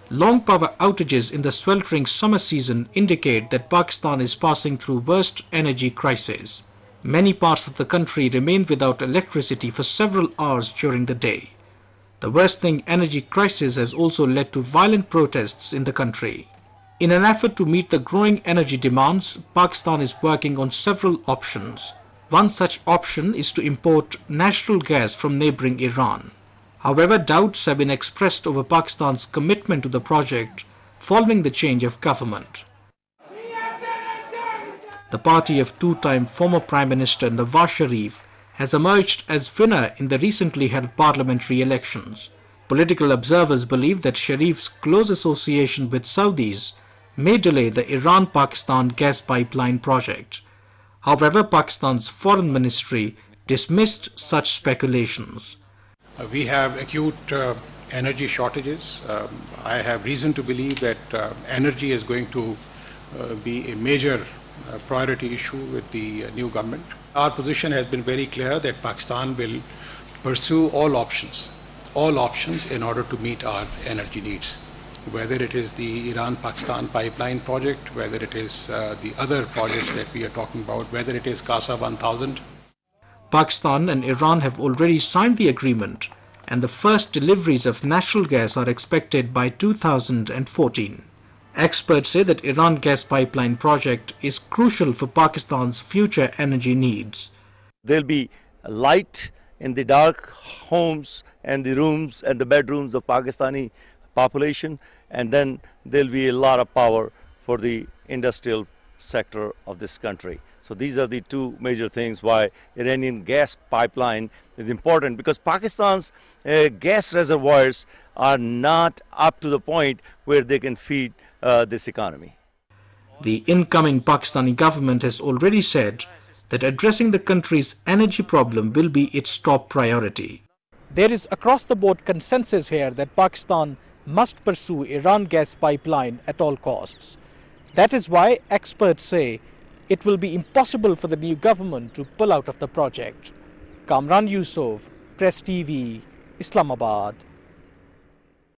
Long power outages in the sweltering summer season indicate that Pakistan is passing through worst energy crisis. Many parts of the country remain without electricity for several hours during the day. The worsening energy crisis has also led to violent protests in the country. In an effort to meet the growing energy demands, Pakistan is working on several options. One such option is to import natural gas from neighboring Iran. However, doubts have been expressed over Pakistan's commitment to the project following the change of government. The party of two-time former Prime Minister Nawaz Sharif has emerged as winner in the recently held parliamentary elections. Political observers believe that Sharif's close association with Saudis may delay the Iran-Pakistan gas pipeline project. However, Pakistan's foreign ministry dismissed such speculations. We have acute energy shortages. I have reason to believe that energy is going to be a major priority issue with the new government. Our position has been very clear that Pakistan will pursue all options in order to meet our energy needs. Whether it is the Iran-Pakistan pipeline project, whether it is the other projects that we are talking about, whether it is CASA 1000. Pakistan and Iran have already signed the agreement, and the first deliveries of natural gas are expected by 2014. Experts say that Iran gas pipeline project is crucial for Pakistan's future energy needs. There'll be light in the dark homes and the rooms and the bedrooms of Pakistani population, and then there'll be a lot of power for the industrial sector of this country. So these are the two major things why Iranian gas pipeline is important, because Pakistan's gas reservoirs are not up to the point where they can feed this economy. The incoming Pakistani government has already said that addressing the country's energy problem will be its top priority. There is across-the-board consensus here that Pakistan must pursue Iran gas pipeline at all costs. That is why experts say it will be impossible for the new government to pull out of the project. Kamran Yusuf, Press TV, Islamabad.